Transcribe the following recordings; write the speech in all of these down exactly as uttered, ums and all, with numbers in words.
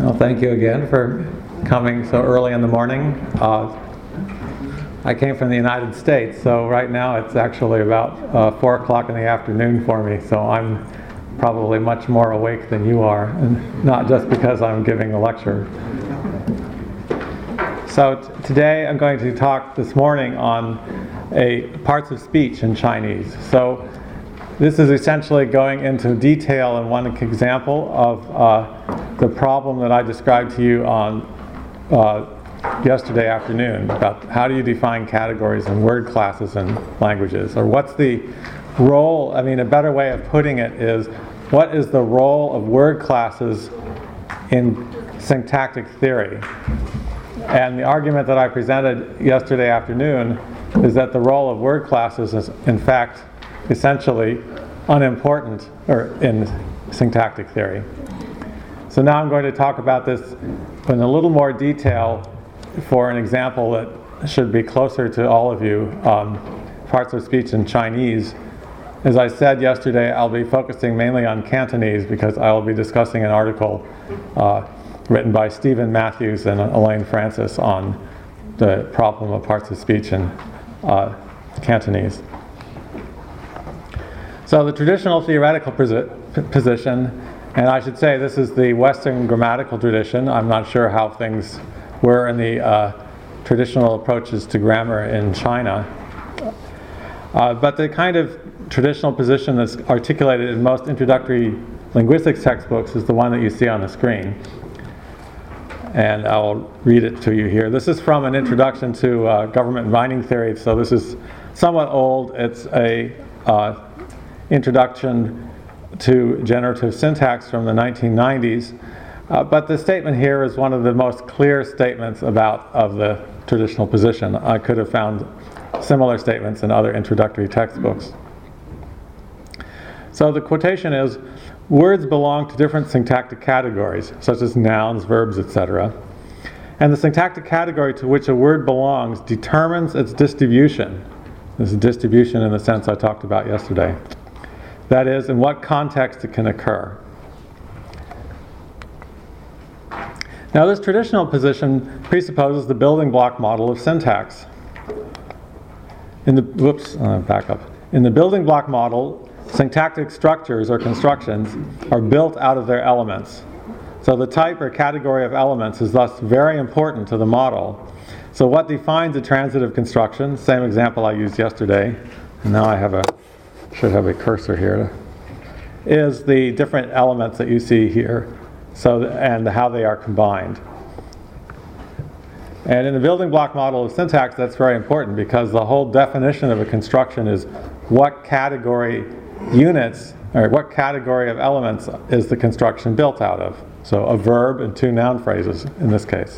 Well, thank you again for coming so early in the morning. Uh, I came from the United States, so right now it's actually about uh, four o'clock in the afternoon for me, so I'm probably much more awake than you are, and not just because I'm giving a lecture. So t- today I'm going to talk this morning on a parts of speech in Chinese. So this is essentially going into detail in one example of uh, the problem that I described to you on uh, yesterday afternoon about how do you define categories and word classes in languages, or what's the role, I mean a better way of putting it is, what is the role of word classes in syntactic theory? And the argument that I presented yesterday afternoon is that the role of word classes is in fact essentially unimportant or in syntactic theory. So now I'm going to talk about this in a little more detail for an example that should be closer to all of you, um, parts of speech in Chinese. As I said yesterday, I'll be focusing mainly on Cantonese because I will be discussing an article uh, written by Stephen Matthews and Elaine Francis on the problem of parts of speech in uh, Cantonese. So the traditional theoretical posi- position, and I should say this is the Western grammatical tradition. I'm not sure how things were in the uh, traditional approaches to grammar in China. Uh, but the kind of traditional position that's articulated in most introductory linguistics textbooks is the one that you see on the screen. And I'll read it to you here. This is from an introduction to uh, government and binding theory, so this is somewhat old. It's a uh, introduction to generative syntax from the nineteen nineties. Uh, but the statement here is one of the most clear statements about of the traditional position. I could have found similar statements in other introductory textbooks. So the quotation is, words belong to different syntactic categories, such as nouns, verbs, et cetera. And the syntactic category to which a word belongs determines its distribution. This is distribution in the sense I talked about yesterday. That is, in what context it can occur. Now, this traditional position presupposes the building block model of syntax. In the, whoops, uh, back up. In the building block model, syntactic structures or constructions are built out of their elements. So the type or category of elements is thus very important to the model. So what defines a transitive construction, same example I used yesterday, and now I have a, should have a cursor here, is the different elements that you see here, so and how they are combined. And in the building block model of syntax, that's very important because the whole definition of a construction is what category units, or what category of elements is the construction built out of. So a verb and two noun phrases in this case.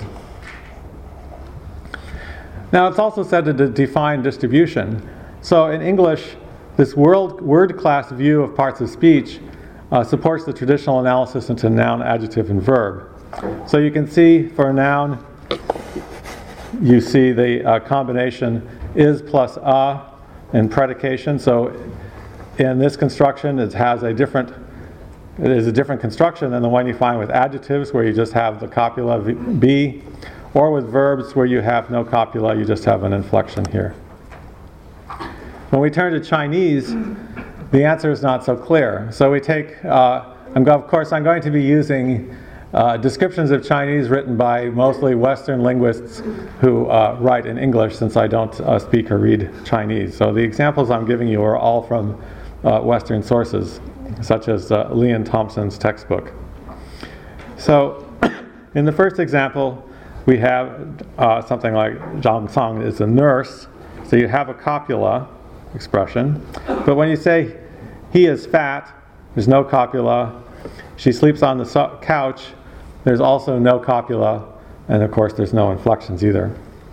Now it's also said to de- define distribution. So in English, this world, word class view of parts of speech uh, supports the traditional analysis into noun, adjective, and verb. So you can see for a noun, you see the uh, combination is plus a in predication. So in this construction, it has a different, it is a different construction than the one you find with adjectives, where you just have the copula be, or with verbs where you have no copula, you just have an inflection here. When we turn to Chinese, the answer is not so clear. So we take, uh, I'm go- of course, I'm going to be using uh, descriptions of Chinese written by mostly Western linguists who uh, write in English, since I don't uh, speak or read Chinese. So the examples I'm giving you are all from uh, Western sources, such as uh, Leon Thompson's textbook. So in the first example, we have uh, something like Zhang Song is a nurse. So you have a copula expression. But when you say he is fat, there's no copula. She sleeps on the so- couch, there's also no copula. And of course, there's no inflections either.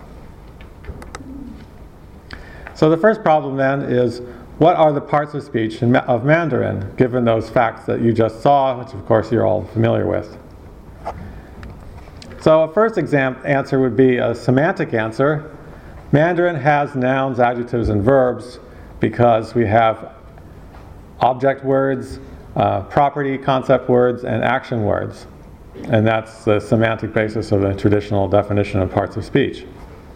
So the first problem then is, what are the parts of speech in, of Mandarin, given those facts that you just saw, which of course you're all familiar with? So a first exam- answer would be a semantic answer. Mandarin has nouns, adjectives, and verbs because we have object words, uh, property concept words, and action words. And that's the semantic basis of the traditional definition of parts of speech.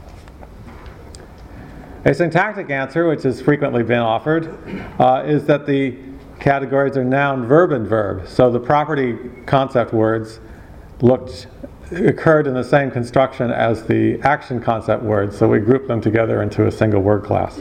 A syntactic answer, which has frequently been offered, uh, is that the categories are noun, verb, and verb. So the property concept words looked occurred in the same construction as the action concept words, so we group them together into a single word class.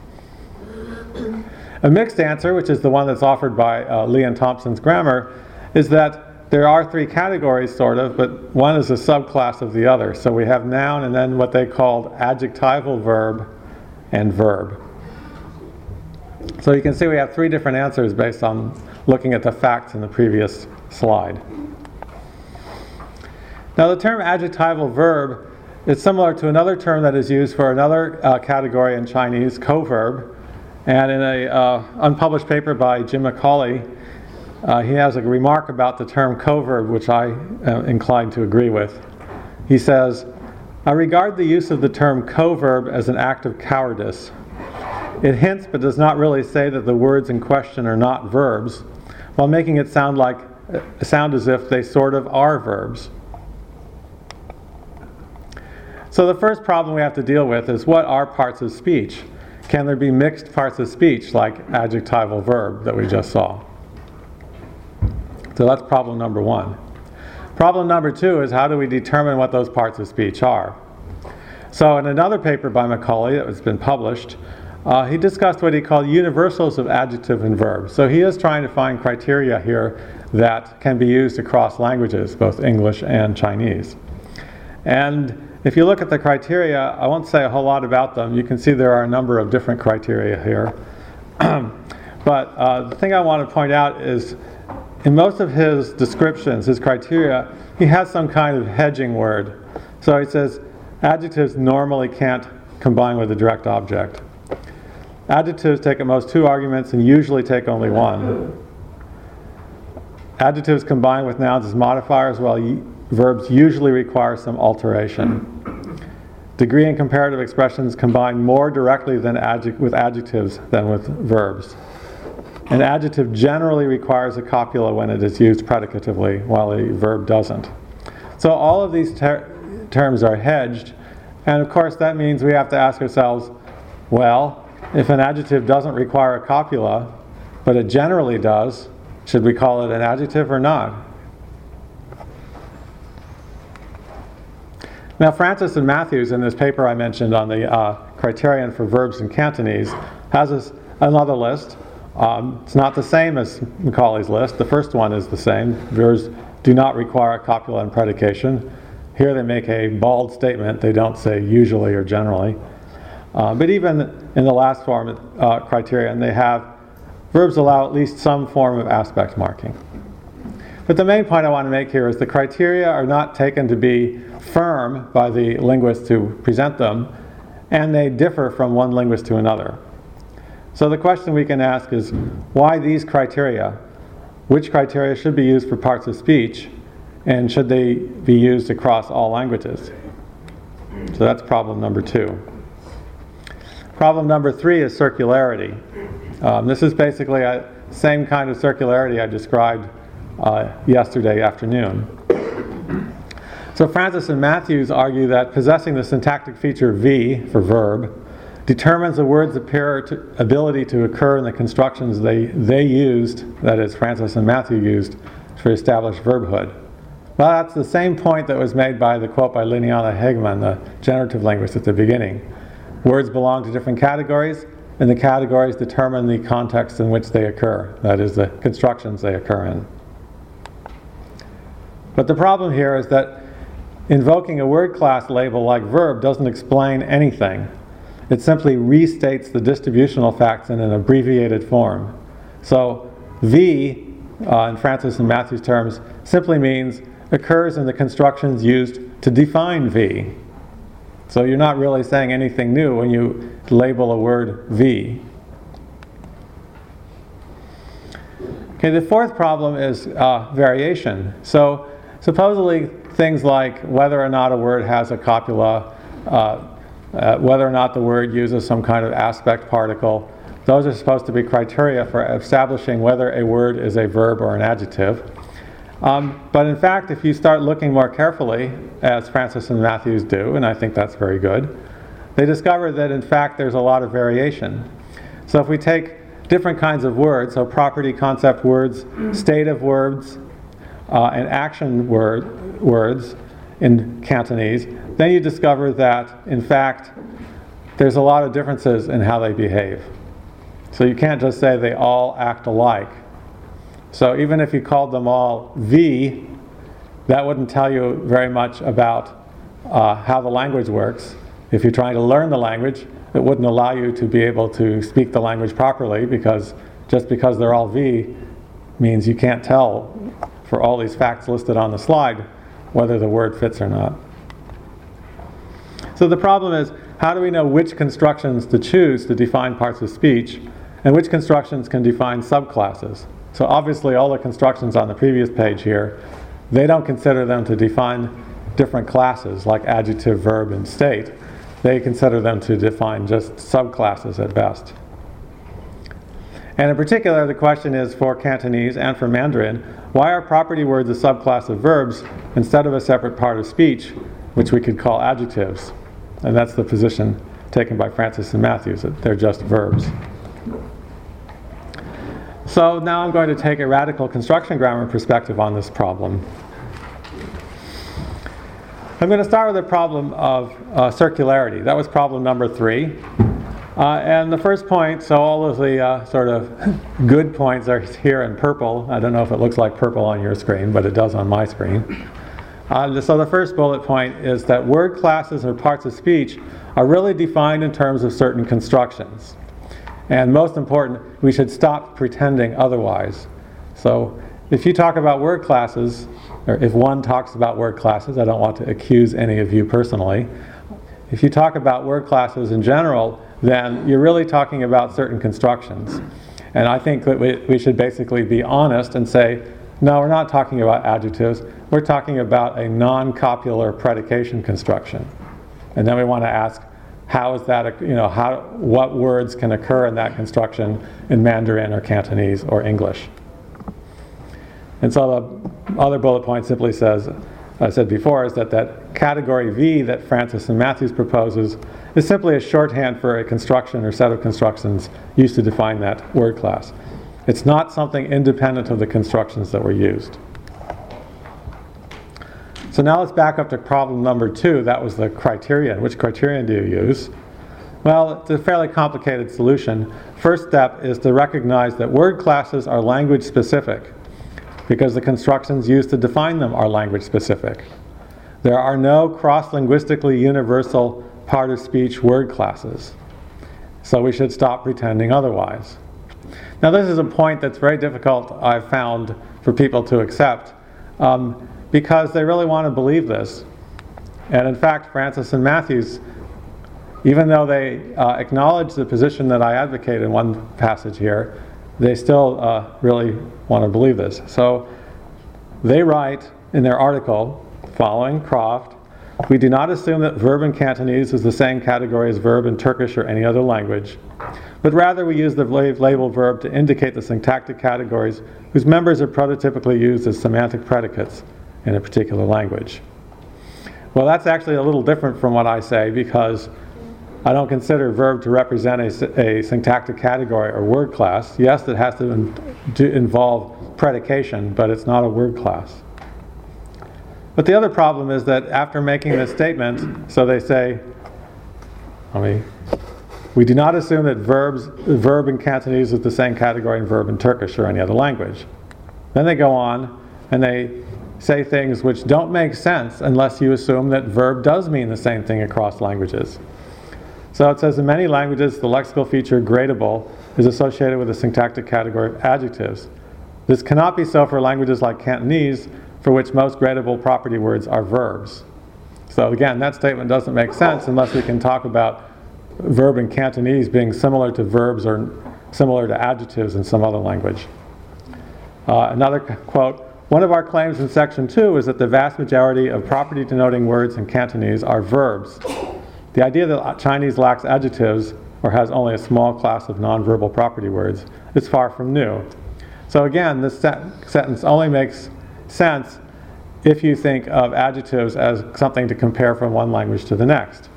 A mixed answer, which is the one that's offered by uh, Lee and Thompson's grammar, is that there are three categories, sort of, but one is a subclass of the other. So we have noun and then what they called adjectival verb and verb. So you can see we have three different answers based on looking at the facts in the previous slide. Now the term adjectival verb is similar to another term that is used for another uh, category in Chinese, coverb. And in an uh, unpublished paper by Jim McCauley, uh, he has a remark about the term coverb, which I am inclined to agree with. He says, "I regard the use of the term coverb as an act of cowardice. It hints but does not really say that the words in question are not verbs, while making it sound like sound as if they sort of are verbs." So the first problem we have to deal with is, what are parts of speech? Can there be mixed parts of speech like adjectival verb that we just saw? So that's problem number one. Problem number two is, how do we determine what those parts of speech are? So in another paper by Macaulay that has been published, uh, he discussed what he called universals of adjective and verb. So he is trying to find criteria here that can be used across languages, both English and Chinese. And if you look at the criteria, I won't say a whole lot about them. You can see there are a number of different criteria here. But uh, the thing I want to point out is, in most of his descriptions, his criteria, he has some kind of hedging word. So he says, adjectives normally can't combine with a direct object. Adjectives take at most two arguments and usually take only one. Adjectives combine with nouns as modifiers, while y- verbs usually require some alteration. Degree and comparative expressions combine more directly than adject- with adjectives than with verbs. An adjective generally requires a copula when it is used predicatively, while a verb doesn't. So all of these ter- terms are hedged, and of course that means we have to ask ourselves, well, if an adjective doesn't require a copula, but it generally does, should we call it an adjective or not? Now, Francis and Matthews, in this paper I mentioned on the uh, criterion for verbs in Cantonese, has this, another list. Um, it's not the same as Macaulay's list. The first one is the same. Verbs do not require a copula and predication. Here they make a bald statement. They don't say usually or generally. Uh, but even in the last form uh, criterion, they have verbs allow at least some form of aspect marking. But the main point I want to make here is the criteria are not taken to be firm by the linguists who present them, and they differ from one linguist to another. So the question we can ask is, why these criteria? Which criteria should be used for parts of speech, and should they be used across all languages? So that's problem number two. Problem number three is circularity. Um, this is basically the same kind of circularity I described uh, yesterday afternoon. So Francis and Matthews argue that possessing the syntactic feature V for verb determines a word's appear to, ability to occur in the constructions they, they used, that is, Francis and Matthew used, to establish verbhood. Well, that's the same point that was made by the quote by Liliana Hegman, the generative linguist, at the beginning. Words belong to different categories, and the categories determine the context in which they occur, that is, the constructions they occur in. But the problem here is that invoking a word class label like verb doesn't explain anything. It simply restates the distributional facts in an abbreviated form. So V, uh, in Francis and Matthew's terms, simply means occurs in the constructions used to define V. So you're not really saying anything new when you label a word V. Okay, the fourth problem is uh, variation. So supposedly things like whether or not a word has a copula, uh, uh, whether or not the word uses some kind of aspect particle, those are supposed to be criteria for establishing whether a word is a verb or an adjective. Um, but in fact, if you start looking more carefully, as Francis and Matthews do, and I think that's very good, they discover that in fact there's a lot of variation. So if we take different kinds of words, so property concept words, stative words, uh, and action word, words in Cantonese, then you discover that in fact there's a lot of differences in how they behave. So you can't just say they all act alike. So even if you called them all V, that wouldn't tell you very much about uh, how the language works. If you're trying to learn the language, it wouldn't allow you to be able to speak the language properly, because just because they're all V means you can't tell for all these facts listed on the slide whether the word fits or not. So the problem is, how do we know which constructions to choose to define parts of speech, and which constructions can define subclasses? So obviously all the constructions on the previous page here, they don't consider them to define different classes like adjective, verb, and state. They consider them to define just subclasses at best. And in particular, the question is for Cantonese and for Mandarin, why are property words a subclass of verbs instead of a separate part of speech, which we could call adjectives? And that's the position taken by Francis and Matthews, that they're just verbs. So now I'm going to take a radical construction grammar perspective on this problem. I'm going to start with the problem of uh, circularity. That was problem number three. Uh, and the first point, so all of the uh, sort of good points are here in purple. I don't know if it looks like purple on your screen, but it does on my screen. Uh, so the first bullet point is that word classes or parts of speech are really defined in terms of certain constructions. And most important, we should stop pretending otherwise. So if you talk about word classes, or if one talks about word classes, I don't want to accuse any of you personally. If you talk about word classes in general, then you're really talking about certain constructions. And I think that we, we should basically be honest and say, no, we're not talking about adjectives, we're talking about a non-copular predication construction. And then we want to ask, how is that, you know, how, what words can occur in that construction in Mandarin or Cantonese or English? And so the other bullet point simply says, I said before, is that that category V that Francis and Matthews proposes is simply a shorthand for a construction or set of constructions used to define that word class. It's not something independent of the constructions that were used. So now let's back up to problem number two. That was the criterion. Which criterion do you use? Well, it's a fairly complicated solution. First step is to recognize that word classes are language specific, because the constructions used to define them are language specific. There are no cross-linguistically universal part of speech word classes. So we should stop pretending otherwise. Now this is a point that's very difficult, I've found, for people to accept, um, because they really want to believe this. And in fact, Francis and Matthews, even though they uh, acknowledge the position that I advocate in one passage here, they still uh, really want to believe this. So they write in their article, following Croft, we do not assume that verb in Cantonese is the same category as verb in Turkish or any other language, but rather we use the label verb to indicate the syntactic categories whose members are prototypically used as semantic predicates in a particular language. Well, that's actually a little different from what I say, because I don't consider verb to represent a, a syntactic category or word class. Yes, it has to, in, to involve predication, but it's not a word class. But the other problem is that after making this statement, so they say, I mean, we do not assume that verbs, verb in Cantonese is the same category as verb in Turkish or any other language. Then they go on and they say things which don't make sense unless you assume that verb does mean the same thing across languages. So it says in many languages the lexical feature gradable is associated with the syntactic category of adjectives. This cannot be so for languages like Cantonese, for which most gradable property words are verbs. So again, that statement doesn't make sense unless we can talk about verb in Cantonese being similar to verbs or similar to adjectives in some other language. Uh, another quote, one of our claims in section two is that the vast majority of property denoting words in Cantonese are verbs. The idea that Chinese lacks adjectives or has only a small class of nonverbal property words is far from new. So again, this set- sentence only makes sense if you think of adjectives as something to compare from one language to the next.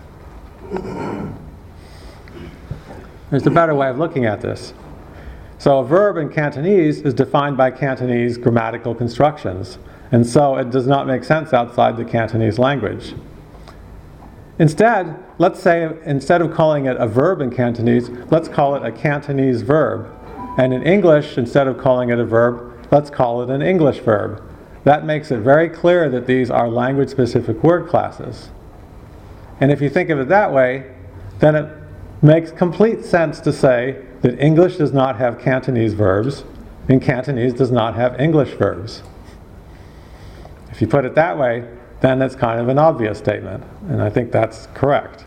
There's a better way of looking at this. So a verb in Cantonese is defined by Cantonese grammatical constructions, and so it does not make sense outside the Cantonese language. Instead, let's say instead of calling it a verb in Cantonese, let's call it a Cantonese verb. And in English, instead of calling it a verb, let's call it an English verb. That makes it very clear that these are language-specific word classes. And if you think of it that way, then it makes complete sense to say that English does not have Cantonese verbs, and Cantonese does not have English verbs. If you put it that way, then it's kind of an obvious statement, and I think that's correct.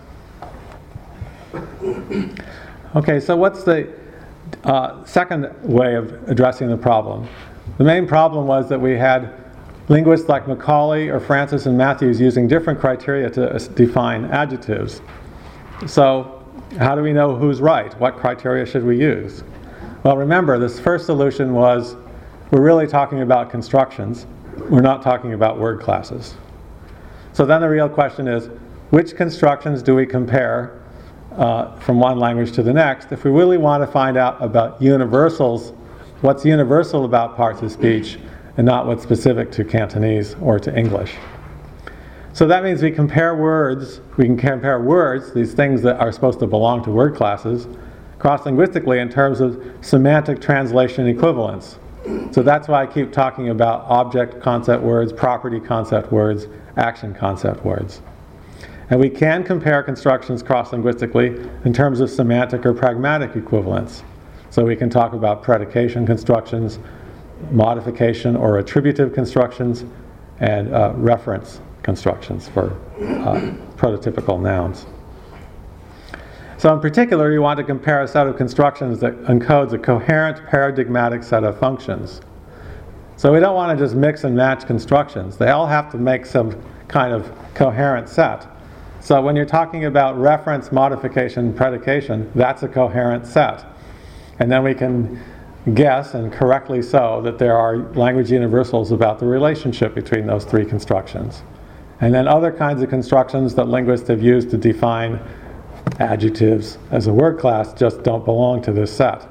Okay, so what's the uh, second way of addressing the problem? The main problem was that we had linguists like Macaulay or Francis and Matthews using different criteria to define adjectives. So how do we know who's right? What criteria should we use? Well, remember, this first solution was we're really talking about constructions. We're not talking about word classes. So then the real question is, which constructions do we compare uh, from one language to the next if we really want to find out about universals, what's universal about parts of speech, and not what's specific to Cantonese or to English. So that means we compare words, we can compare words, these things that are supposed to belong to word classes, cross-linguistically in terms of semantic translation equivalence. So that's why I keep talking about object concept words, property concept words, action concept words. And we can compare constructions cross-linguistically in terms of semantic or pragmatic equivalence. So we can talk about predication constructions, modification or attributive constructions, and uh, reference constructions for uh, prototypical nouns. So in particular, you want to compare a set of constructions that encodes a coherent paradigmatic set of functions. So we don't want to just mix and match constructions. They all have to make some kind of coherent set. So when you're talking about reference, modification, predication, that's a coherent set. And then we can guess, and correctly so, that there are language universals about the relationship between those three constructions. And then other kinds of constructions that linguists have used to define adjectives as a word class just don't belong to this set.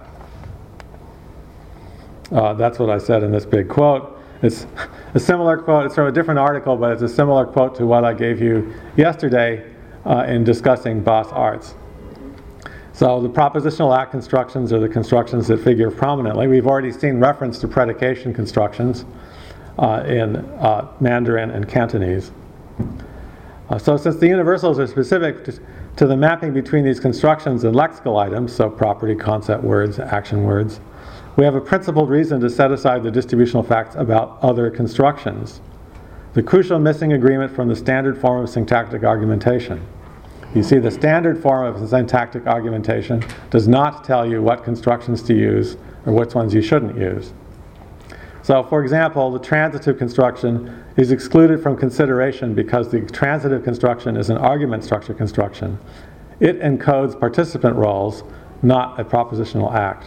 Uh, that's what I said in this big quote. It's a similar quote, it's from a different article, but it's a similar quote to what I gave you yesterday uh, in discussing Bas arts. So the propositional act constructions are the constructions that figure prominently. We've already seen reference to predication constructions uh, in uh, Mandarin and Cantonese. Uh, so since the universals are specific to, to the mapping between these constructions and lexical items, so property, concept words, action words, we have a principled reason to set aside the distributional facts about other constructions. The crucial missing agreement from the standard form of syntactic argumentation. You see, the standard form of syntactic argumentation does not tell you what constructions to use or which ones you shouldn't use. So, for example, the transitive construction is excluded from consideration because the transitive construction is an argument structure construction. It encodes participant roles, not a propositional act.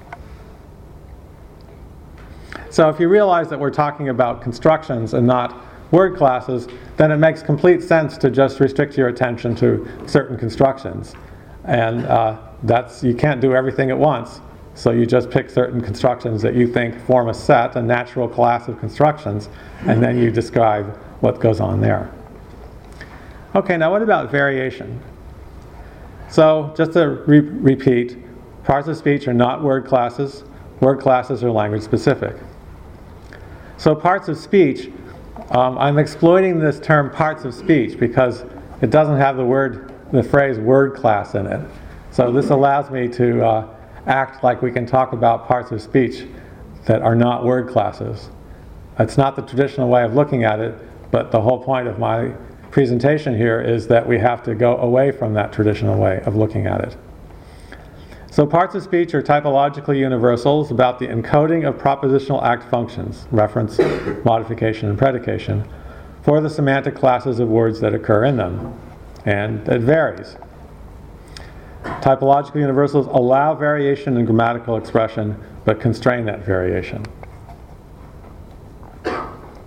So if you realize that we're talking about constructions and not word classes, then it makes complete sense to just restrict your attention to certain constructions. And uh, that's, you can't do everything at once. So you just pick certain constructions that you think form a set, a natural class of constructions, and then you describe what goes on there. Okay, now what about variation? So just to re- repeat, parts of speech are not word classes. Word classes are language specific. So parts of speech, um, I'm exploiting this term parts of speech because it doesn't have the word, the phrase word class in it. So this allows me to uh, act like we can talk about parts of speech that are not word classes. That's not the traditional way of looking at it, but the whole point of my presentation here is that we have to go away from that traditional way of looking at it. So parts of speech are typologically universals about the encoding of propositional act functions, reference, modification, and predication, for the semantic classes of words that occur in them. And it varies. Typological universals allow variation in grammatical expression, but constrain that variation.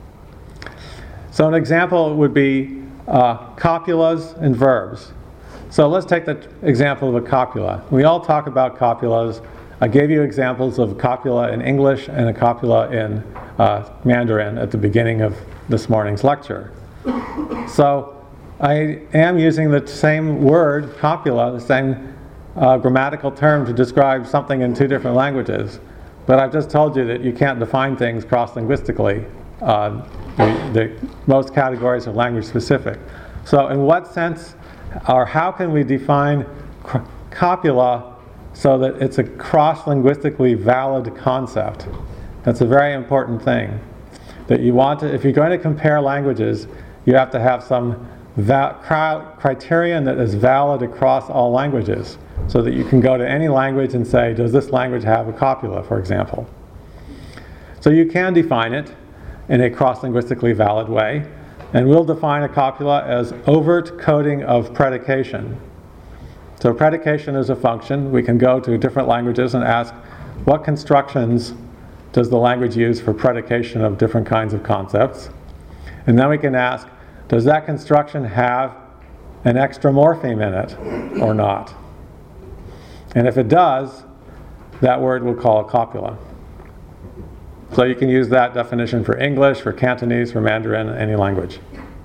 So an example would be uh, copulas and verbs. So let's take the example of a copula. We all talk about copulas. I gave you examples of copula in English and a copula in uh, Mandarin at the beginning of this morning's lecture. So I am using the same word, copula, the same uh, grammatical term to describe something in two different languages. But I've just told you that you can't define things cross-linguistically. Uh, the, the, most categories are language specific. So in what sense, or how can we define copula so that it's a cross-linguistically valid concept? That's a very important thing. That you want to, if you're going to compare languages, you have to have some va- cri- criterion that is valid across all languages, so that you can go to any language and say, does this language have a copula, for example? So you can define it in a cross-linguistically valid way, and we'll define a copula as overt coding of predication. So predication is a function. We can go to different languages and ask, what constructions does the language use for predication of different kinds of concepts? And then we can ask, does that construction have an extra morpheme in it or not? And if it does, that word we'll call a copula. So you can use that definition for English, for Cantonese, for Mandarin, any language.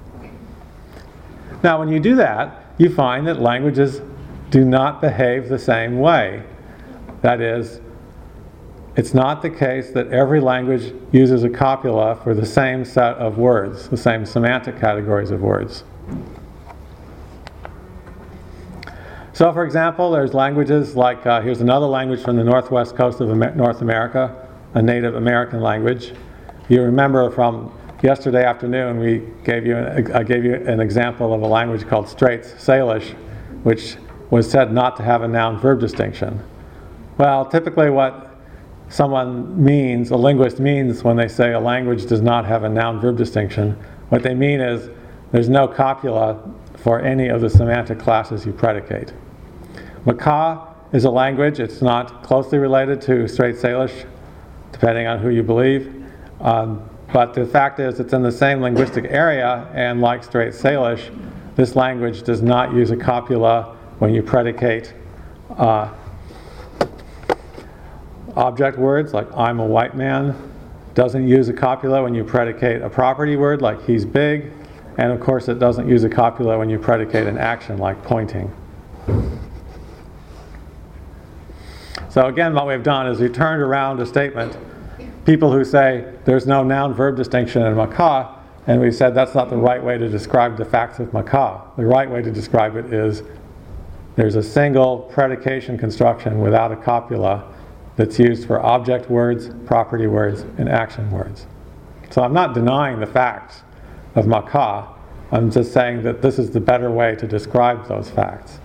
Now when you do that, you find that languages do not behave the same way. That is, it's not the case that every language uses a copula for the same set of words, the same semantic categories of words. So for example, there's languages like, uh, here's another language from the northwest coast of Amer- North America, a Native American language. You remember from yesterday afternoon we gave you an, I gave you an example of a language called Straits Salish, which was said not to have a noun-verb distinction. Well, typically what someone means, a linguist means when they say a language does not have a noun-verb distinction, what they mean is there's no copula for any of the semantic classes you predicate. Makah is a language. It's not closely related to Straits Salish, depending on who you believe. Um, but the fact is it's in the same linguistic area, and like Straits Salish, this language does not use a copula when you predicate uh, object words like I'm a white man. Doesn't use a copula when you predicate a property word like he's big. And of course it doesn't use a copula when you predicate an action like pointing. So again, what we've done is we turned around a statement. People who say there's no noun-verb distinction in Makah, and we said that's not the right way to describe the facts of Makah. The right way to describe it is there's a single predication construction without a copula that's used for object words, property words, and action words. So I'm not denying the facts of Makah. I'm just saying that this is the better way to describe those facts.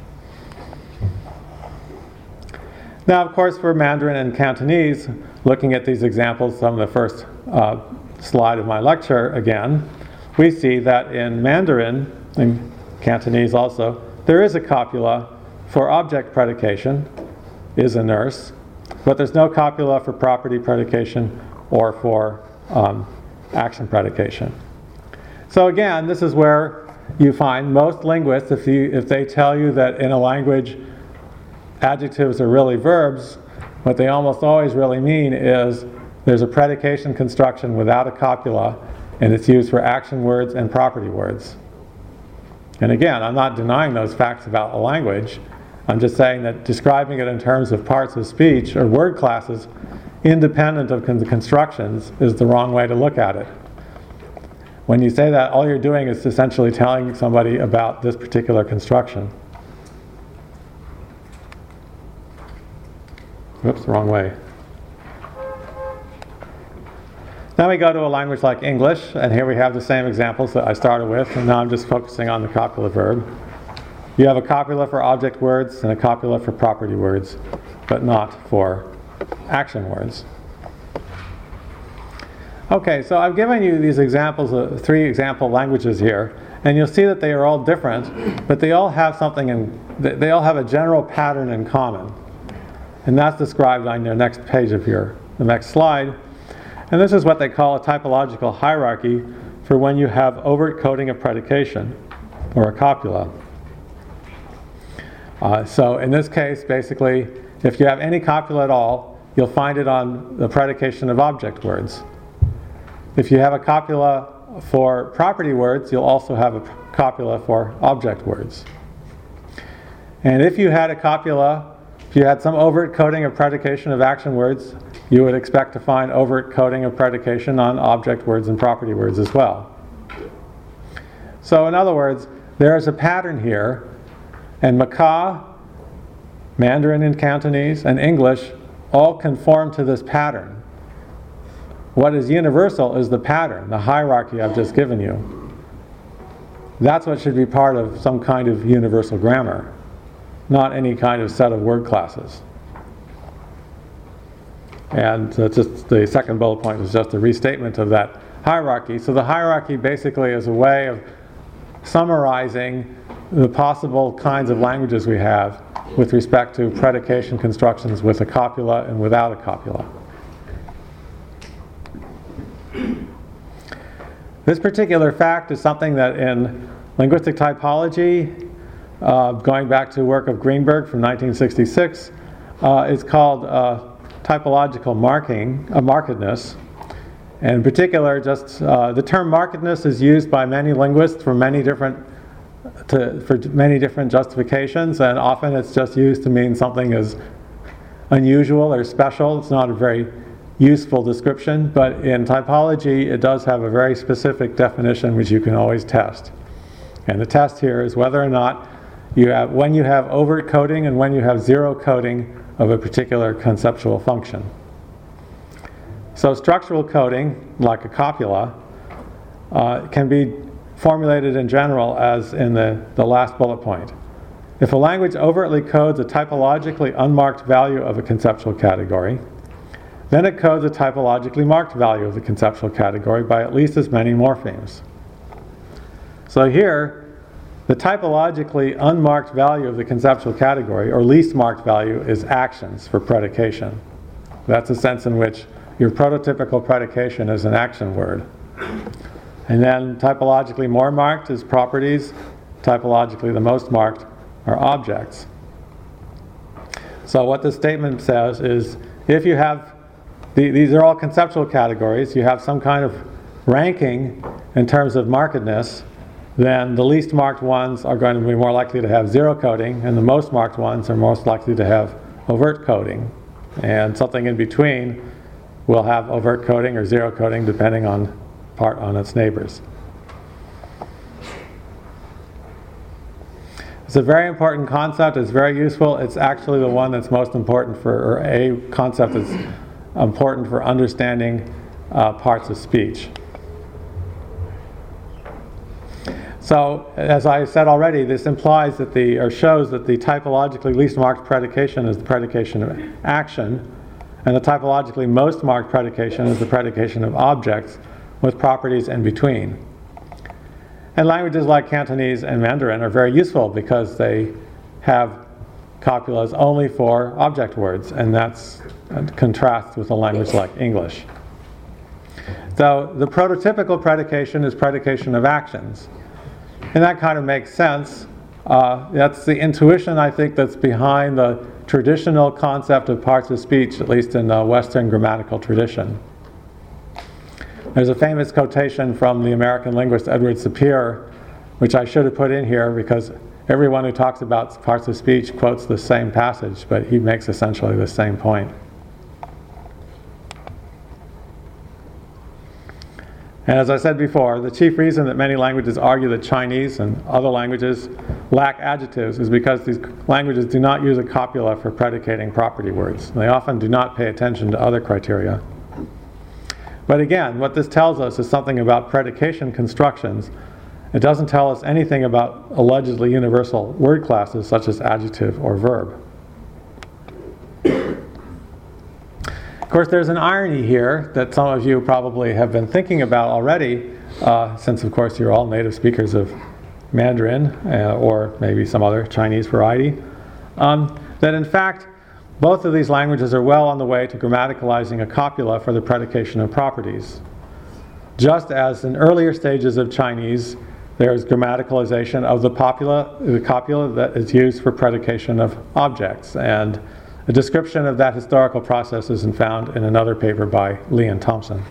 Now, of course, for Mandarin and Cantonese, looking at these examples on the first uh, slide of my lecture again, we see that in Mandarin, and Cantonese also, there is a copula for object predication, is a nurse, but there's no copula for property predication or for um, action predication. So again, this is where you find most linguists, if, you, if they tell you that in a language adjectives are really verbs, what they almost always really mean is there's a predication construction without a copula, and it's used for action words and property words. And again, I'm not denying those facts about a language. I'm just saying that describing it in terms of parts of speech or word classes independent of the constructions is the wrong way to look at it. When you say that, all you're doing is essentially telling somebody about this particular construction. Oops, wrong way. Now we go to a language like English, and here we have the same examples that I started with, and now I'm just focusing on the copula verb. You have a copula for object words and a copula for property words, but not for action words. Okay, so I've given you these examples, of three example languages here, and you'll see that they are all different, but they all have something in, they all have a general pattern in common. And that's described on your next page of your, the next slide. And this is what they call a typological hierarchy for when you have overt coding of predication, or a copula. Uh, so in this case, basically, if you have any copula at all, you'll find it on the predication of object words. If you have a copula for property words, you'll also have a copula for object words. And if you had a copula, if you had some overt coding of predication of action words, you would expect to find overt coding of predication on object words and property words as well. So in other words, there is a pattern here, and Makah, Mandarin and Cantonese, and English all conform to this pattern. What is universal is the pattern, the hierarchy I've just given you. That's what should be part of some kind of universal grammar, not any kind of set of word classes. And uh, just the second bullet point is just a restatement of that hierarchy. So the hierarchy basically is a way of summarizing the possible kinds of languages we have with respect to predication constructions with a copula and without a copula. This particular fact is something that in linguistic typology, uh, going back to work of Greenberg from nineteen sixty-six, uh, is called uh, typological marking, uh, markedness. And in particular, just uh, the term markedness is used by many linguists for many different to, for many different justifications, and often it's just used to mean something is unusual or special. It's not a very useful description, but in typology it does have a very specific definition which you can always test. And the test here is whether or not you have, when you have overt coding and when you have zero coding of a particular conceptual function. So structural coding, like a copula, uh, can be formulated in general as in the, the last bullet point. If a language overtly codes a typologically unmarked value of a conceptual category, then it codes a typologically marked value of the conceptual category by at least as many morphemes. So here, the typologically unmarked value of the conceptual category, or least marked value, is actions for predication. That's the sense in which your prototypical predication is an action word. And then typologically more marked is properties. Typologically the most marked are objects. So what this statement says is, if you have, the, these are all conceptual categories, you have some kind of ranking in terms of markedness, then the least marked ones are going to be more likely to have zero coding, and the most marked ones are most likely to have overt coding. And something in between will have overt coding or zero coding depending on part on its neighbors. It's a very important concept. It's very useful. It's actually the one that's most important for, or a concept that's important for understanding uh, parts of speech. So, as I said already, this implies that the, or shows that the typologically least marked predication is the predication of action, and the typologically most marked predication is the predication of objects with properties in between. And languages like Cantonese and Mandarin are very useful because they have copulas only for object words, and that's a contrast with a language like English. So the prototypical predication is predication of actions. And that kind of makes sense. Uh, that's the intuition, I think, that's behind the traditional concept of parts of speech, at least in the Western grammatical tradition. There's a famous quotation from the American linguist Edward Sapir, which I should have put in here because everyone who talks about parts of speech quotes the same passage, but he makes essentially the same point. And as I said before, the chief reason that many languages argue that Chinese and other languages lack adjectives is because these languages do not use a copula for predicating property words. They often do not pay attention to other criteria. But again, what this tells us is something about predication constructions. It doesn't tell us anything about allegedly universal word classes such as adjective or verb. Of course, there's an irony here that some of you probably have been thinking about already, uh, since of course you're all native speakers of Mandarin uh, or maybe some other Chinese variety, um, that in fact both of these languages are well on the way to grammaticalizing a copula for the predication of properties. just as in earlier stages of Chinese, there is grammaticalization of the copula, the copula that is used for predication of objects. And a description of that historical process is found in another paper by Lee and Thompson.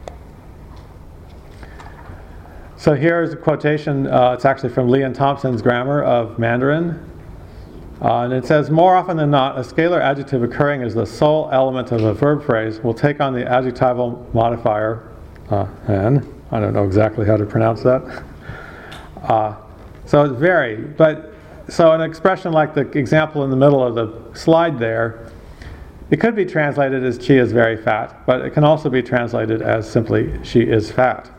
So here's a quotation, uh, it's actually from Lee and Thompson's Grammar of Mandarin. Uh, and it says, more often than not, a scalar adjective occurring as the sole element of a verb phrase will take on the adjectival modifier, uh, and I don't know exactly how to pronounce that. Uh, so it varies. But so an expression like the example in the middle of the slide there, it could be translated as she is very fat, but it can also be translated as simply she is fat.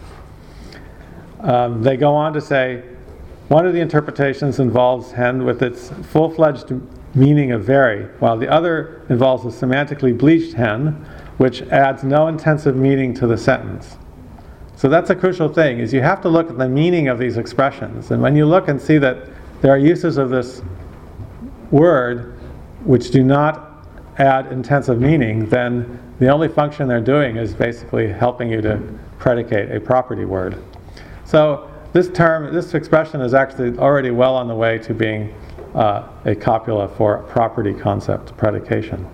Um, they go on to say, one of the interpretations involves hen with its full-fledged meaning of very, while the other involves a semantically bleached hen, which adds no intensive meaning to the sentence. So that's a crucial thing, is you have to look at the meaning of these expressions. And when you look and see that there are uses of this word which do not add intensive meaning, then the only function they're doing is basically helping you to predicate a property word. So this term, this expression is actually already well on the way to being uh, a copula for property concept predication.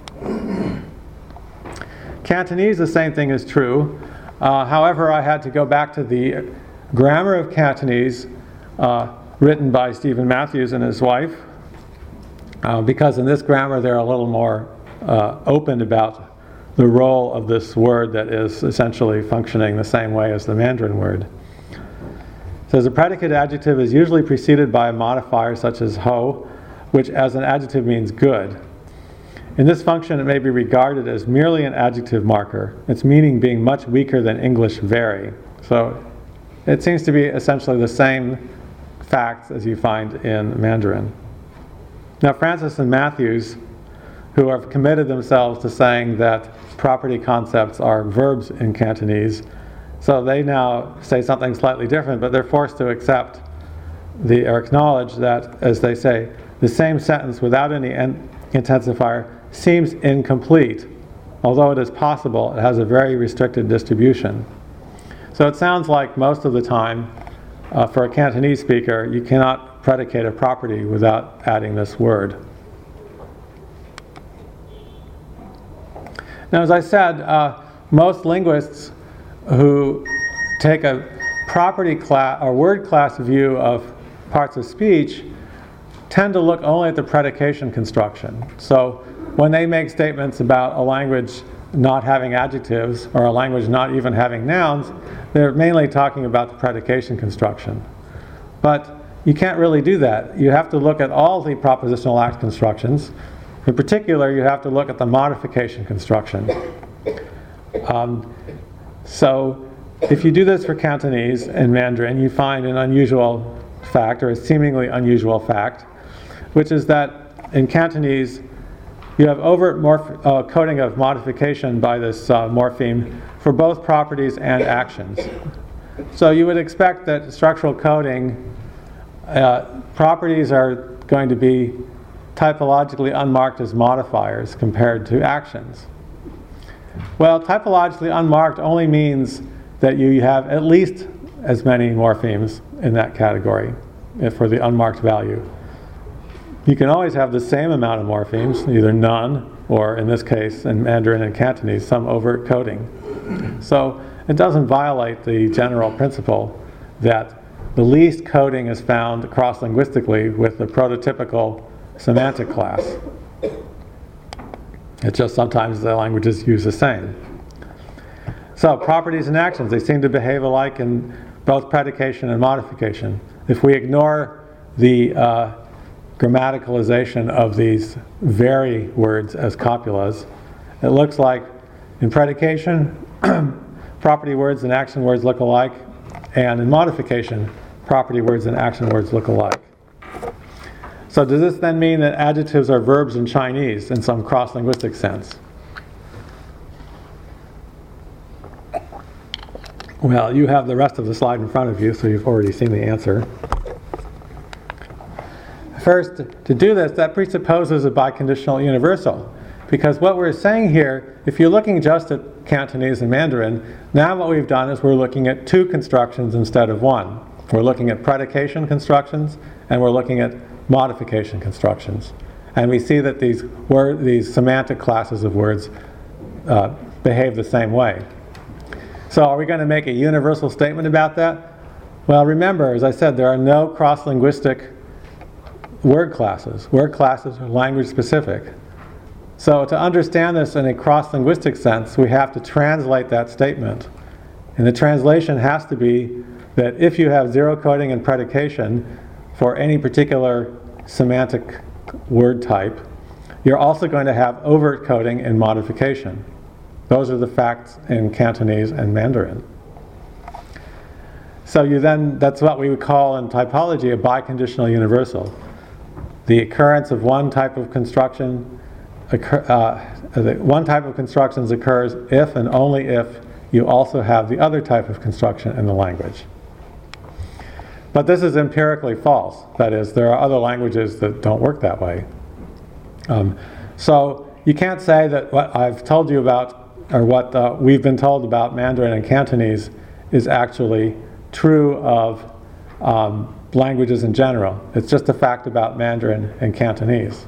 Cantonese, the same thing is true. Uh, however, I had to go back to the Grammar of Cantonese uh, written by Stephen Matthews and his wife, uh, because in this grammar they're a little more uh, open about the role of this word that is essentially functioning the same way as the Mandarin word. It says a predicate adjective is usually preceded by a modifier such as ho, which as an adjective means good. In this function, it may be regarded as merely an adjective marker, its meaning being much weaker than English very. So it seems to be essentially the same facts as you find in Mandarin. Now, Francis and Matthews, who have committed themselves to saying that property concepts are verbs in Cantonese, so they now say something slightly different, but they're forced to accept the, or acknowledge that, as they say, the same sentence without any en- intensifier seems incomplete. Although it is possible, it has a very restricted distribution. So it sounds like most of the time, uh, for a Cantonese speaker, you cannot predicate a property without adding this word. Now, as I said, uh, most linguists who take a property class or word class view of parts of speech tend to look only at the predication construction. So when they make statements about a language not having adjectives or a language not even having nouns, they're mainly talking about the predication construction. But you can't really do that. You have to look at all the propositional act constructions. In particular, you have to look at the modification construction. Um, so if you do this for Cantonese and Mandarin, you find an unusual fact, or a seemingly unusual fact, which is that in Cantonese, you have overt morph- uh, coding of modification by this uh, morpheme for both properties and actions. So you would expect that structural coding, uh, properties are going to be typologically unmarked as modifiers compared to actions. Well, typologically unmarked only means that you have at least as many morphemes in that category for the unmarked value. You can always have the same amount of morphemes, either none, or in this case, in Mandarin and Cantonese, some overt coding. So it doesn't violate the general principle that the least coding is found cross-linguistically with the prototypical semantic class. It's just sometimes the languages use the same. So properties and actions, they seem to behave alike in both predication and modification. If we ignore the uh, grammaticalization of these very words as copulas, it looks like in predication, property words and action words look alike, and in modification, property words and action words look alike. So does this then mean that adjectives are verbs in Chinese in some cross-linguistic sense? Well, you have the rest of the slide in front of you, so you've already seen the answer. First, to do this, that presupposes a biconditional universal, Because what we're saying here, if you're looking just at Cantonese and Mandarin, now what we've done is we're looking at two constructions instead of one. We're looking at predication constructions, and we're looking at modification constructions. And we see that these word, these semantic classes of words uh, behave the same way. So are we going to make a universal statement about that? Well, remember, as I said, there are no cross-linguistic word classes. Word classes are language specific. So to understand this in a cross-linguistic sense, we have to translate that statement. And the translation has to be that if you have zero coding and predication for any particular semantic word type, you're also going to have overt coding and modification. Those are the facts in Cantonese and Mandarin. So you then, that's what we would call in typology a biconditional universal. The occurrence of one type of construction, occur, uh, the one type of constructions occurs if and only if you also have the other type of construction in the language. But this is empirically false. That is, there are other languages that don't work that way. Um, so you can't say that what I've told you about, or what uh, we've been told about Mandarin and Cantonese is actually true of um, languages in general. It's just a fact about Mandarin and Cantonese.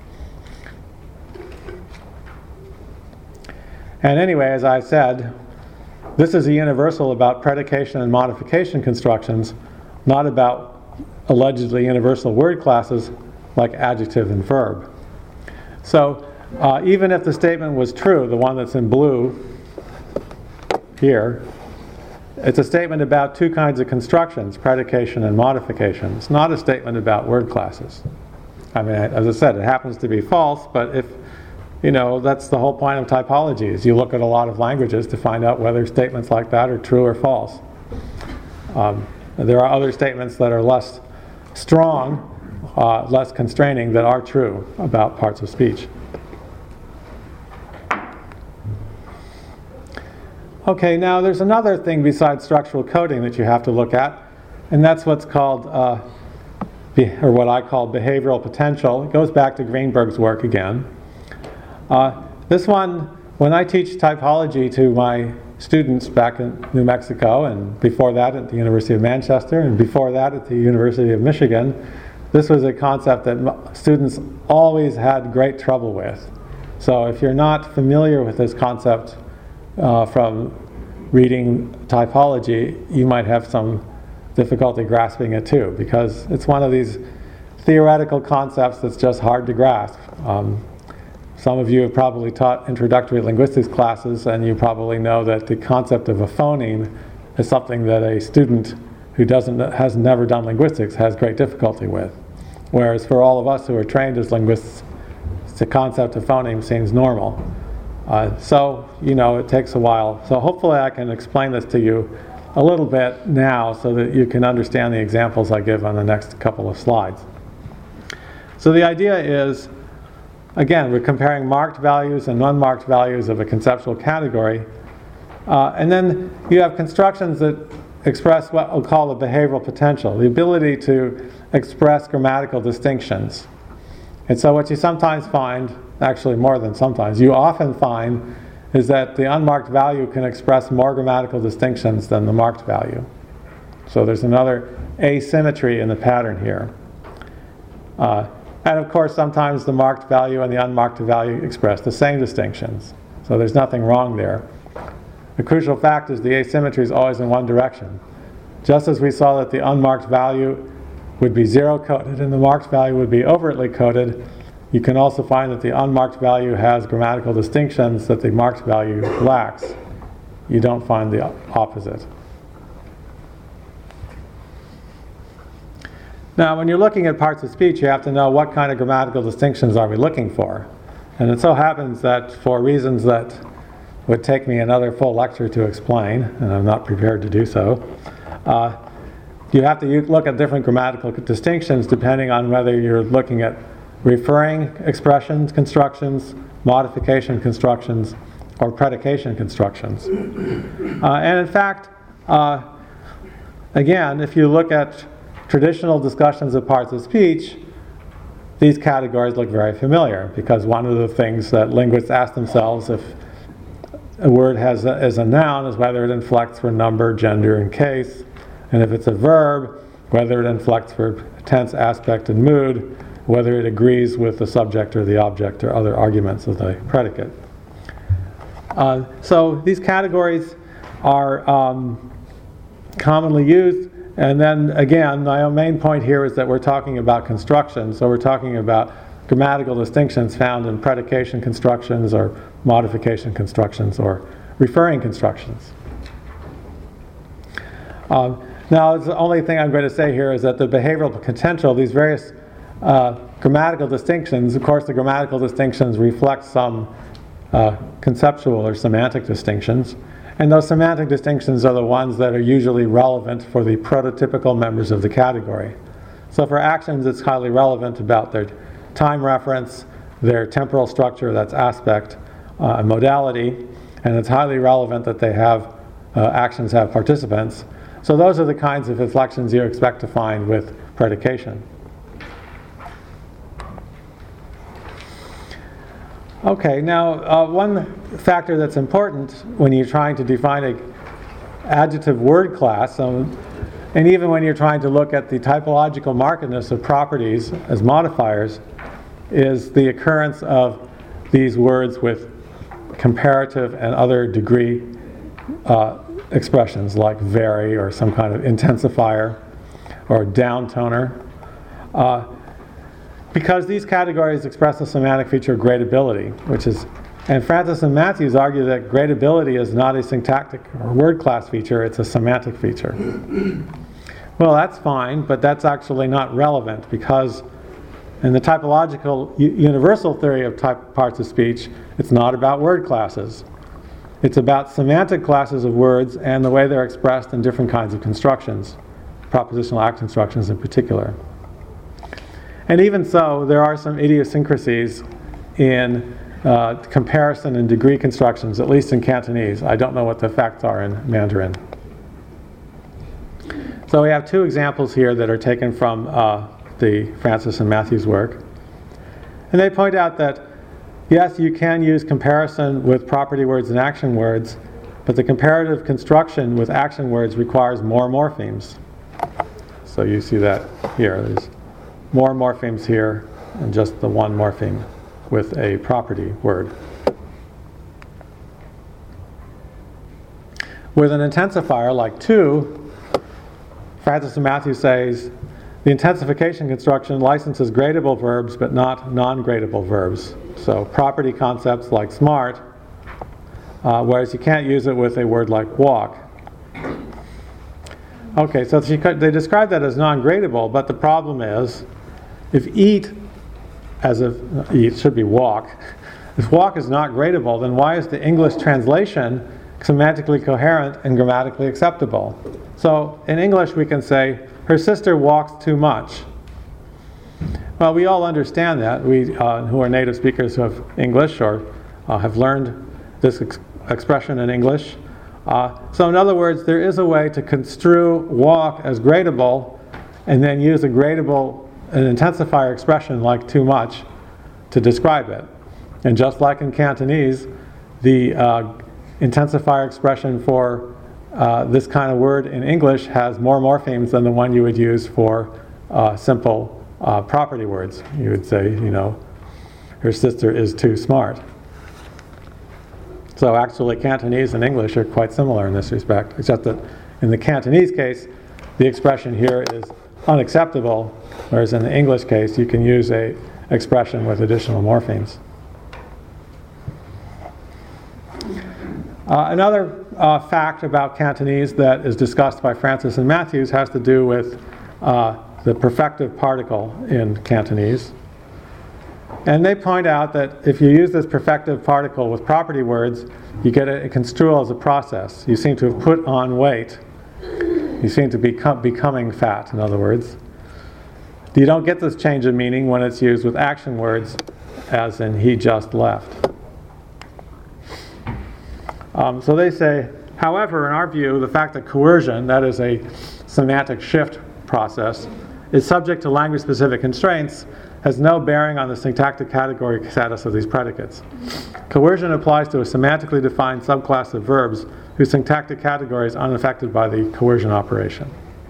And anyway, as I said, this is a universal about predication and modification constructions, not about allegedly universal word classes like adjective and verb. So uh, even if the statement was true, the one that's in blue here, it's a statement about two kinds of constructions, predication and modification. It's not a statement about word classes. I mean, as I said, it happens to be false, but if, you know, that's the whole point of typology, is you look at a lot of languages to find out whether statements like that are true or false. Um, there are other statements that are less strong, uh, less constraining, that are true about parts of speech. Okay, now there's another thing besides structural coding that you have to look at, and that's what's called, uh, be, or what I call behavioral potential. It goes back to Greenberg's work again. Uh, this one, when I teach typology to my students back in New Mexico, and before that at the University of Manchester, and before that at the University of Michigan, this was a concept that m- students always had great trouble with. So if you're not familiar with this concept uh, from reading typology, you might have some difficulty grasping it too, because it's one of these theoretical concepts that's just hard to grasp. Um, Some of you have probably taught introductory linguistics classes, and you probably know that the concept of a phoneme is something that a student who doesn't has never done linguistics has great difficulty with. Whereas for all of us who are trained as linguists, the concept of phoneme seems normal. Uh, so, you know, it takes a while. So hopefully I can explain this to you a little bit now so that you can understand the examples I give on the next couple of slides. So the idea is, again, we're comparing marked values and unmarked values of a conceptual category. Uh, and then you have constructions that express what we'll call the behavioral potential, the ability to express grammatical distinctions. And so what you sometimes find, actually more than sometimes, you often find is that the unmarked value can express more grammatical distinctions than the marked value. So there's another asymmetry in the pattern here. Uh, And of course, sometimes the marked value and the unmarked value express the same distinctions. So there's nothing wrong there. The crucial fact is the asymmetry is always in one direction. Just as we saw that the unmarked value would be zero coded and the marked value would be overtly coded, you can also find that the unmarked value has grammatical distinctions that the marked value lacks. You don't find the opposite. Now, when you're looking at parts of speech, you have to know what kind of grammatical distinctions are we looking for. And it so happens that for reasons that would take me another full lecture to explain, and I'm not prepared to do so, uh, you have to look at different grammatical distinctions depending on whether you're looking at referring expressions, constructions, modification constructions, or predication constructions. Uh, and in fact, uh, again, if you look at traditional discussions of parts of speech, these categories look very familiar, because one of the things that linguists ask themselves if a word has a, as a noun is whether it inflects for number, gender, and case, and if it's a verb, whether it inflects for tense, aspect, and mood, whether it agrees with the subject or the object or other arguments of the predicate. Uh, so these categories are um, commonly used, and then again, my main point here is that we're talking about construction, so we're talking about grammatical distinctions found in predication constructions or modification constructions or referring constructions. Um, now, the only thing I'm going to say here is that the behavioral potential, these various uh, grammatical distinctions, of course the grammatical distinctions reflect some uh, conceptual or semantic distinctions, and those semantic distinctions are the ones that are usually relevant for the prototypical members of the category. So for actions, it's highly relevant about their time reference, their temporal structure, that's aspect, uh, and modality, and it's highly relevant that they have, uh, actions have participants. So those are the kinds of inflections you expect to find with predication. Okay, now uh, one factor that's important when you're trying to define an adjective word class, um, and even when you're trying to look at the typological markedness of properties as modifiers, is the occurrence of these words with comparative and other degree uh, expressions like vary or some kind of intensifier or downtoner. Uh, because these categories express the semantic feature of gradability, which is, and Francis and Matthews argue that gradability is not a syntactic or word class feature, it's a semantic feature. Well, that's fine, but that's actually not relevant, because in the typological u- universal theory of type parts of speech, it's not about word classes. It's about semantic classes of words and the way they're expressed in different kinds of constructions, propositional act constructions in particular. And even so, there are some idiosyncrasies in uh, comparison and degree constructions, at least in Cantonese. I don't know what the facts are in Mandarin. So we have two examples here that are taken from uh, the Francis and Matthews work. And they point out that, yes, you can use comparison with property words and action words, but the comparative construction with action words requires more morphemes. So you see that here. There's more morphemes here and just the one morpheme with a property word. With an intensifier like to, Francis and Matthews says, the intensification construction licenses gradable verbs but not non-gradable verbs. So property concepts like smart, uh, whereas you can't use it with a word like walk. Okay, so she, they describe that as non-gradable, but the problem is, if eat, as if eat should be walk, if walk is not gradable, then why is the English translation semantically coherent and grammatically acceptable? So in English we can say, her sister walks too much. Well, we all understand that, we uh, who are native speakers of English or uh, have learned this ex- expression in English. Uh, so in other words, there is a way to construe walk as gradable and then use a gradable, an intensifier expression like too much to describe it. And just like in Cantonese, the uh, intensifier expression for uh, this kind of word in English has more morphemes than the one you would use for uh, simple uh, property words. You would say, you know, her sister is too smart. So actually Cantonese and English are quite similar in this respect, except that in the Cantonese case, the expression here is unacceptable, whereas in the English case, you can use a expression with additional morphemes. Uh, another uh, fact about Cantonese that is discussed by Francis and Matthews has to do with uh, the perfective particle in Cantonese. And they point out that if you use this perfective particle with property words, you get a, a construal as a process. You seem to have put on weight. You seem to be become, becoming fat, in other words. You don't get this change of meaning when it's used with action words, as in he just left. Um, so they say, however, in our view, the fact that coercion, that is a semantic shift process, is subject to language-specific constraints has no bearing on the syntactic category status of these predicates. Coercion applies to a semantically defined subclass of verbs whose syntactic category is unaffected by the coercion operation.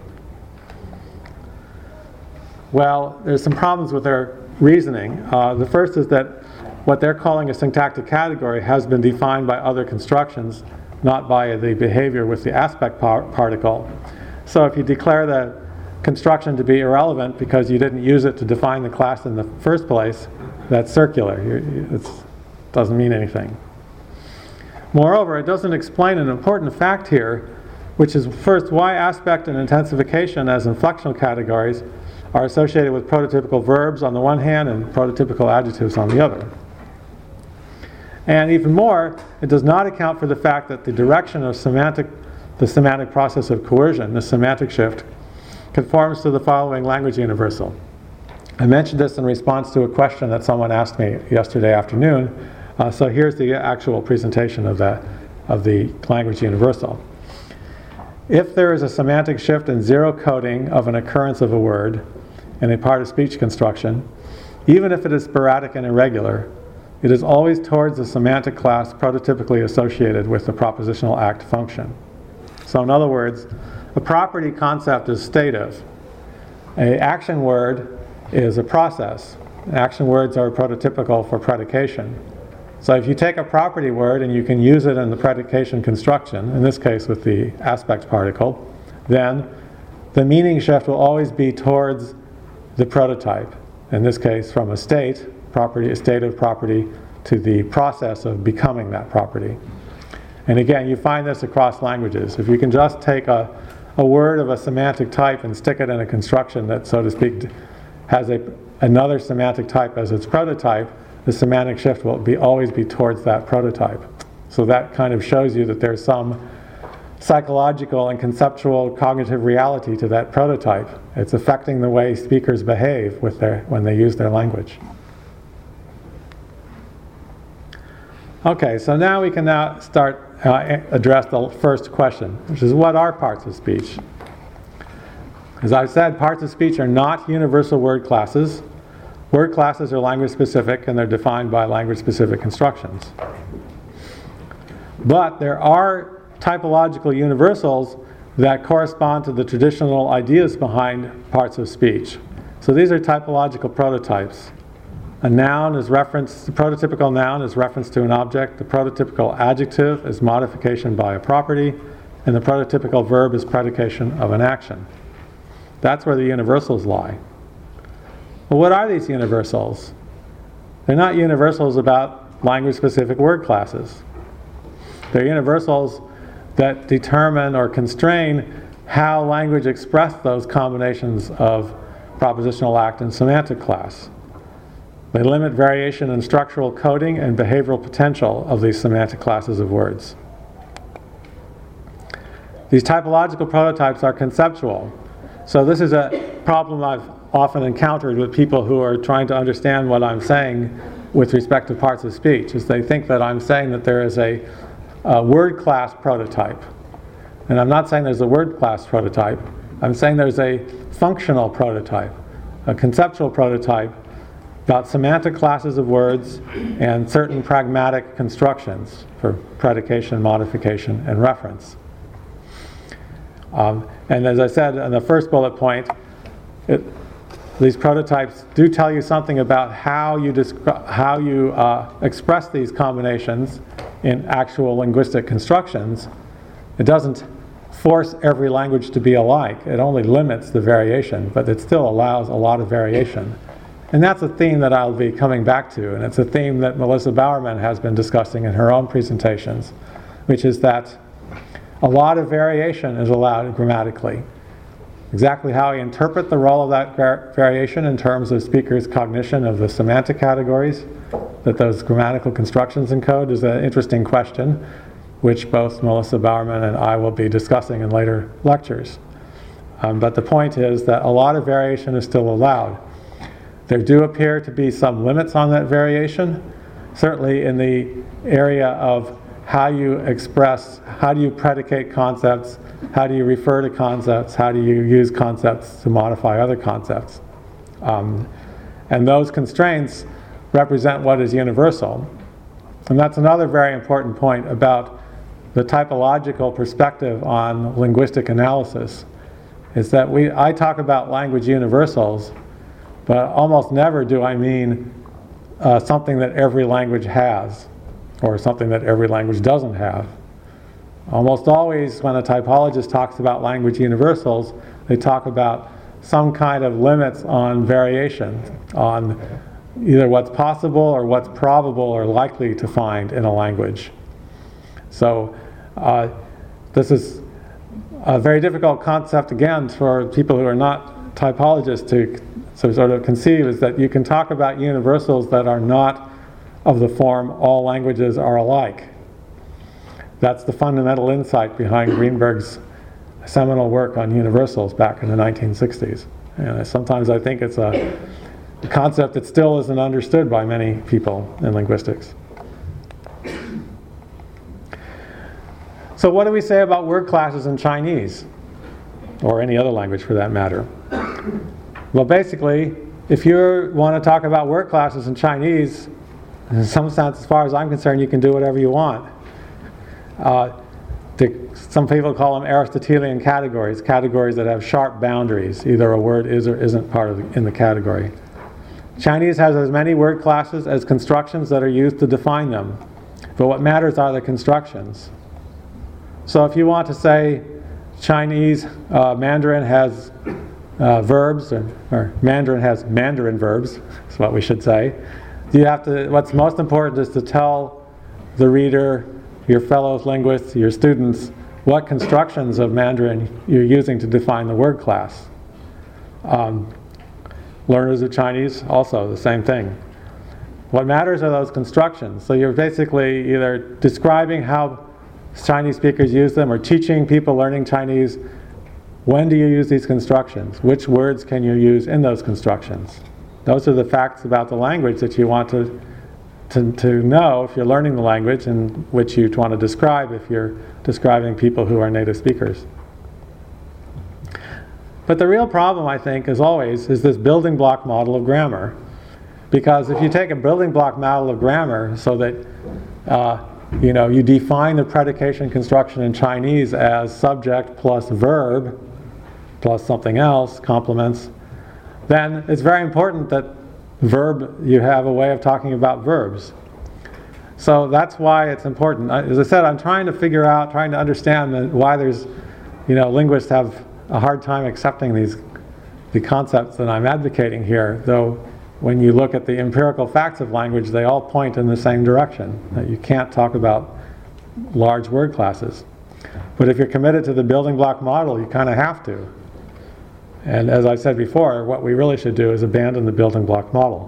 Well, there's some problems with their reasoning. Uh, the first is that what they're calling a syntactic category has been defined by other constructions, not by the behavior with the aspect par- particle. So if you declare the construction to be irrelevant because you didn't use it to define the class in the first place, that's circular. It doesn't mean anything. Moreover, it doesn't explain an important fact here, which is first why aspect and intensification as inflectional categories are associated with prototypical verbs on the one hand and prototypical adjectives on the other. And even more, it does not account for the fact that the direction of semantic, the semantic process of coercion, the semantic shift, conforms to the following language universal. I mentioned this in response to a question that someone asked me yesterday afternoon. Uh, so here's the actual presentation of the, of the language universal. If there is a semantic shift in zero coding of an occurrence of a word in a part of speech construction, even if it is sporadic and irregular, it is always towards the semantic class prototypically associated with the propositional act function. So in other words, a property concept is stative. An action word is a process. Action words are prototypical for predication. So if you take a property word and you can use it in the predication construction, in this case with the aspect particle, then the meaning shift will always be towards the prototype. In this case, from a state, property, a state of property, to the process of becoming that property. And again, you find this across languages. If you can just take a, a word of a semantic type and stick it in a construction that, so to speak, has a, another semantic type as its prototype, the semantic shift will be always be towards that prototype. So that kind of shows you that there's some psychological and conceptual cognitive reality to that prototype. It's affecting the way speakers behave with their, when they use their language. Okay, so now we can now start uh, address the first question, which is what are parts of speech? As I've said, parts of speech are not universal word classes. Word classes are language specific and they're defined by language specific constructions. But there are typological universals that correspond to the traditional ideas behind parts of speech. So these are typological prototypes. A noun is reference, the prototypical noun is reference to an object, the prototypical adjective is modification by a property, and the prototypical verb is predication of an action. That's where the universals lie. Well, what are these universals? They're not universals about language-specific word classes. They're universals that determine or constrain how language expresses those combinations of propositional act and semantic class. They limit variation in structural coding and behavioral potential of these semantic classes of words. These typological prototypes are conceptual. So this is a problem I've often encountered with people who are trying to understand what I'm saying with respect to parts of speech, is they think that I'm saying that there is a, a word class prototype. And I'm not saying there's a word class prototype. I'm saying there's a functional prototype, a conceptual prototype about semantic classes of words and certain pragmatic constructions for predication, modification, and reference. Um, and as I said in the first bullet point, it, these prototypes do tell you something about how you, descri- how you uh, express these combinations in actual linguistic constructions. It doesn't force every language to be alike. It only limits the variation, but it still allows a lot of variation. And that's a theme that I'll be coming back to, and it's a theme that Melissa Bowerman has been discussing in her own presentations, which is that a lot of variation is allowed grammatically. Exactly how we interpret the role of that var- variation in terms of speakers' cognition of the semantic categories that those grammatical constructions encode is an interesting question, which both Melissa Bowerman and I will be discussing in later lectures. Um, but the point is that a lot of variation is still allowed. There do appear to be some limits on that variation, certainly in the area of how you express, how do you predicate concepts, how do you refer to concepts, how do you use concepts to modify other concepts. Um, and those constraints represent what is universal. And that's another very important point about the typological perspective on linguistic analysis, is that we, I talk about language universals, but almost never do I mean uh, something that every language has, or something that every language doesn't have. Almost always when a typologist talks about language universals, they talk about some kind of limits on variation, on either what's possible or what's probable or likely to find in a language. So uh, this is a very difficult concept, again, for people who are not typologists to so sort of conceive, is that you can talk about universals that are not of the form all languages are alike. That's the fundamental insight behind Greenberg's seminal work on universals back in the nineteen sixties. And sometimes I think it's a, a concept that still isn't understood by many people in linguistics. So what do we say about word classes in Chinese? Or any other language for that matter? Well, basically, if you want to talk about word classes in Chinese, in some sense, as far as I'm concerned, you can do whatever you want. Uh, the, some people call them Aristotelian categories, categories that have sharp boundaries. Either a word is or isn't part of the, in the category. Chinese has as many word classes as constructions that are used to define them. But what matters are the constructions. So if you want to say Chinese, uh, Mandarin has uh, verbs, or, or Mandarin has Mandarin verbs, is what we should say. You have to, what's most important is to tell the reader, your fellow linguists, your students, what constructions of Mandarin you're using to define the word class. Um, learners of Chinese, also the same thing. What matters are those constructions. So you're basically either describing how Chinese speakers use them or teaching people learning Chinese, when do you use these constructions? Which words can you use in those constructions? Those are the facts about the language that you want to, to, to know if you're learning the language, and which you want to describe if you're describing people who are native speakers. But the real problem, I think, as always, is this building block model of grammar. Because if you take a building block model of grammar so that uh, you know, you define the predication construction in Chinese as subject plus verb plus something else, complements, then it's very important that verb, you have a way of talking about verbs. So that's why it's important. As I said, I'm trying to figure out, trying to understand why there's, you know, linguists have a hard time accepting these the concepts that I'm advocating here, though when you look at the empirical facts of language, they all point in the same direction, that you can't talk about large word classes. But if you're committed to the building block model, you kind of have to. And as I said before, what we really should do is abandon the building block model.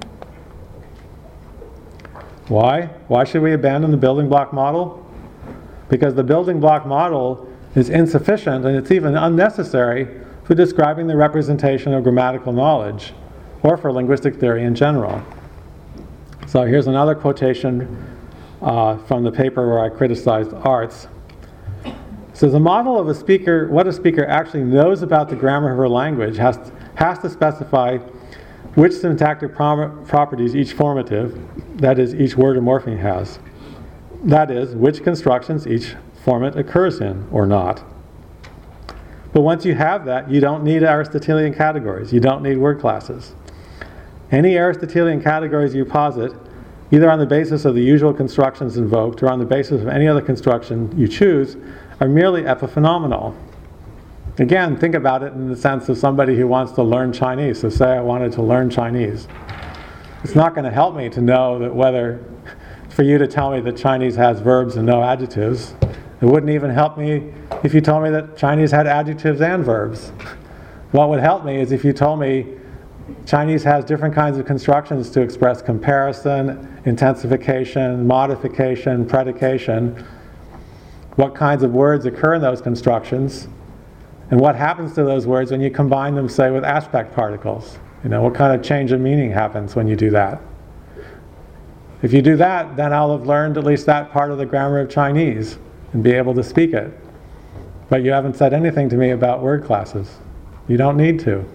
Why? Why should we abandon the building block model? Because the building block model is insufficient, and it's even unnecessary for describing the representation of grammatical knowledge, or for linguistic theory in general. So here's another quotation uh, from the paper where I criticized arts. It says, a model of a speaker, what a speaker actually knows about the grammar of her language has to, has to specify which syntactic prom- properties each formative, that is, each word or morpheme has. That is, which constructions each format occurs in, or not. But once you have that, you don't need Aristotelian categories. You don't need word classes. Any Aristotelian categories you posit, either on the basis of the usual constructions invoked or on the basis of any other construction you choose, are merely epiphenomenal. Again, think about it in the sense of somebody who wants to learn Chinese. So say I wanted to learn Chinese. It's not going to help me to know that whether, for you to tell me that Chinese has verbs and no adjectives. It wouldn't even help me if you told me that Chinese had adjectives and verbs. What would help me is if you told me Chinese has different kinds of constructions to express comparison, intensification, modification, predication, what kinds of words occur in those constructions, and what happens to those words when you combine them, say, with aspect particles. You know, what kind of change of meaning happens when you do that? If you do that, then I'll have learned at least that part of the grammar of Chinese and be able to speak it. But you haven't said anything to me about word classes. You don't need to.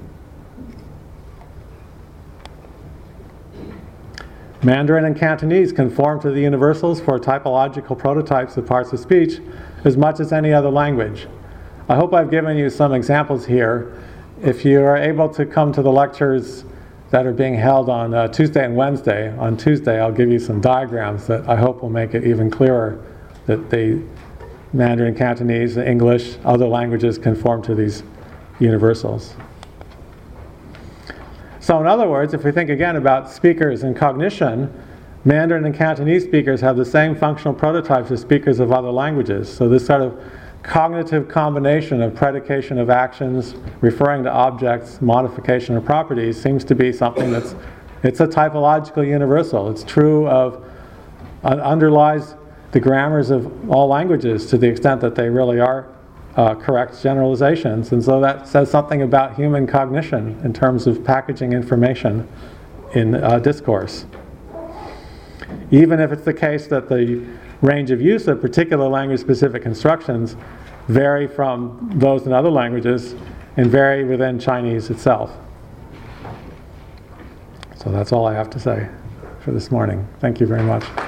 Mandarin and Cantonese conform to the universals for typological prototypes of parts of speech as much as any other language. I hope I've given you some examples here. If you are able to come to the lectures that are being held on uh, Tuesday and Wednesday, on Tuesday I'll give you some diagrams that I hope will make it even clearer that the Mandarin, Cantonese, English, other languages conform to these universals. So in other words, if we think again about speakers and cognition, Mandarin and Cantonese speakers have the same functional prototypes as speakers of other languages. So this sort of cognitive combination of predication of actions, referring to objects, modification of properties seems to be something that's, it's a typological universal. It's true of, uh, underlies the grammars of all languages to the extent that they really are Uh, correct generalizations, and so that says something about human cognition in terms of packaging information in uh, discourse. Even if it's the case that the range of use of particular language-specific constructions vary from those in other languages and vary within Chinese itself. So that's all I have to say for this morning. Thank you very much.